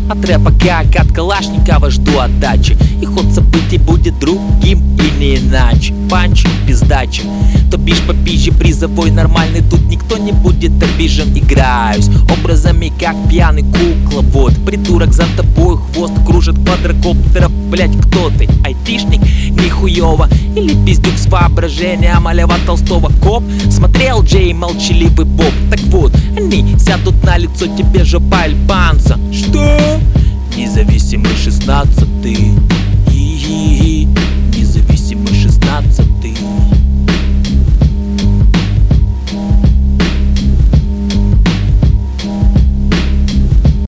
От рэпа как от Калашникова жду отдачи, и ход событий будет другим и не иначе. Панчи, пиздачи, то бишь попизже призовой нормальный, тут никто не будет обижен. Играюсь образами как пьяный кукловод, придурок за тобой хвост кружит квадрокоптеров. Блять, кто ты? Айтишник? Нихуёво. Или пиздюк с воображением а Лева Толстого? Коп? Смотрел Джей Молчаливый Боб? Так вот, они сядут на лицо тебе жопа альбанца. Что? Независимый 16-й, независимый 16-й.